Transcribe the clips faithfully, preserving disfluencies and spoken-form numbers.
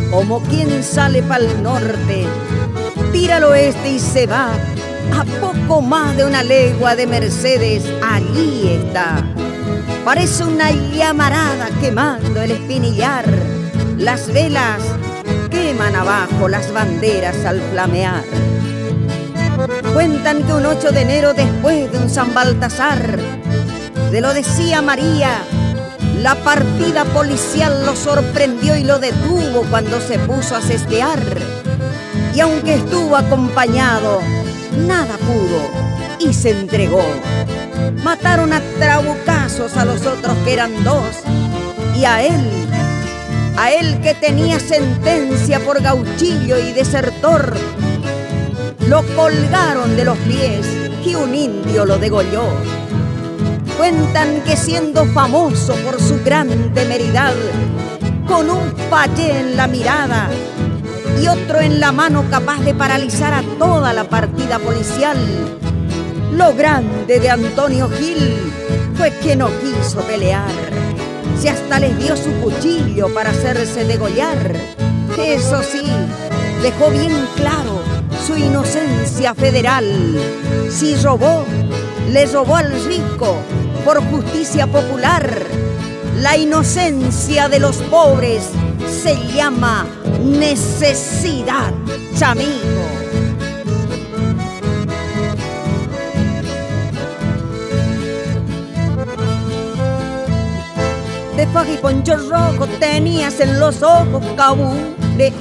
como quien sale pa'l norte, tira al oeste y se va. A poco más de una legua de Mercedes, allí está. Parece una llamarada quemando el espinillar. Las velas queman abajo las banderas al flamear. Cuentan que un ocho de enero, después de un San Baltasar, de lo decía María, la partida policial lo sorprendió y lo detuvo cuando se puso a cestear. Y aunque estuvo acompañado, nada pudo y se entregó. Mataron a trabucazos a los otros que eran dos, y a él, a él que tenía sentencia por gauchillo y desertor, lo colgaron de los pies y un indio lo degolló. Cuentan que siendo famoso por su gran temeridad, con un payé en la mirada y otro en la mano capaz de paralizar a toda la partida policial, lo grande de Antonio Gil fue que no quiso pelear. Si hasta les dio su cuchillo para hacerse degollar, eso sí, dejó bien claro su inocencia federal. Si robó, le robó al rico por justicia popular. La inocencia de los pobres se llama necesidad, chamigo. De faja y poncho rojo tenías en los ojos cabuleí.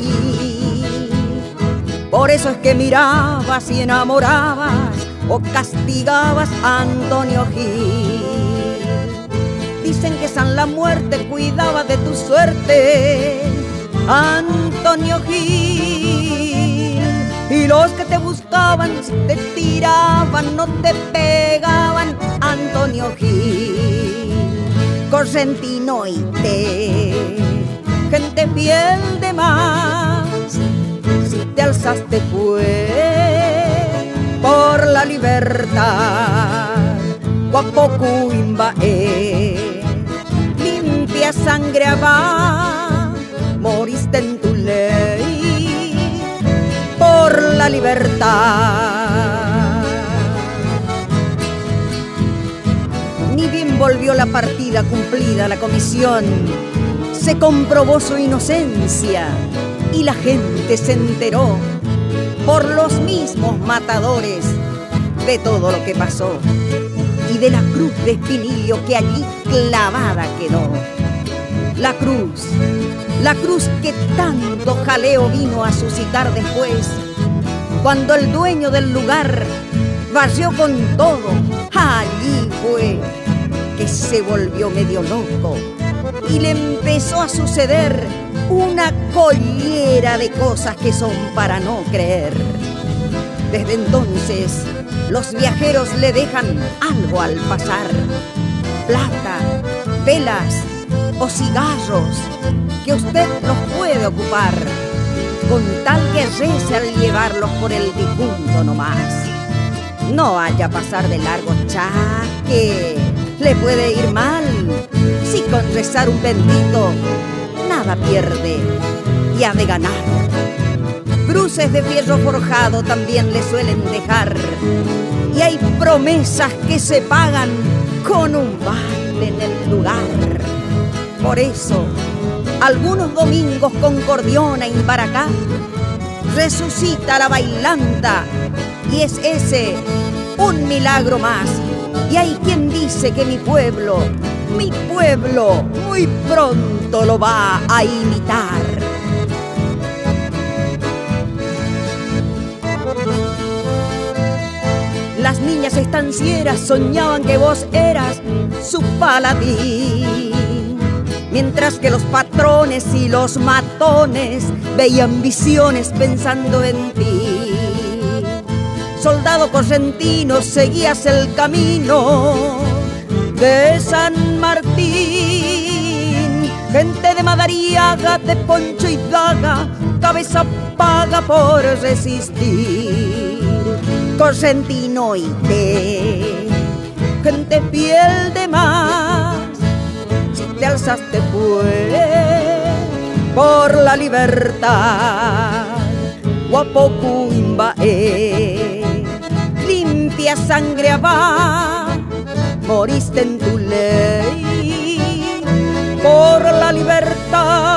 Por eso es que mirabas y enamorabas o castigabas a Antonio Gil. Dicen que San la Muerte cuidaba de tu suerte, Antonio Gil. Y los que te buscaban, si te tiraban, no te pegaban, Antonio Gil. Correntino y te, gente fiel de más, si te alzaste fue por la libertad. Guapocuimbae, limpia sangre abá, moriste en tu ley por la libertad. Ni bien volvió la partida cumplida la comisión, se comprobó su inocencia y la gente se enteró por los mismos matadores de todo lo que pasó y de la cruz de espinillo que allí clavada quedó. La cruz, la cruz que tanto jaleo vino a suscitar después, cuando el dueño del lugar barrió con todo. Allí fue que se volvió medio loco y le empezó a suceder una collera de cosas que son para no creer. Desde entonces los viajeros le dejan algo al pasar: plata, velas o cigarros, que usted los puede ocupar, con tal que rece al llevarlos por el difunto nomás. No vaya a pasar de largo, chaque, le puede ir mal. Si con rezar un bendito nada pierde y ha de ganar. Cruces de fierro forjado también le suelen dejar, y hay promesas que se pagan con un baile en el lugar. Por eso, algunos domingos con Cordiona y Baracá resucita la bailanta, y es ese un milagro más. Y hay quien dice que mi pueblo, mi pueblo, muy pronto lo va a imitar. Las niñas estancieras soñaban que vos eras su paladín, mientras que los patrones y los matones veían visiones pensando en ti. Soldado correntino, seguías el camino de San Martín. Gente de Madariaga, de Poncho y Daga, cabeza paga por resistir. Correntino y te, gente fiel de más, si te alzaste fue por la libertad. Guapocuimbae, limpia sangre abá, moriste en tu ley por la libertad.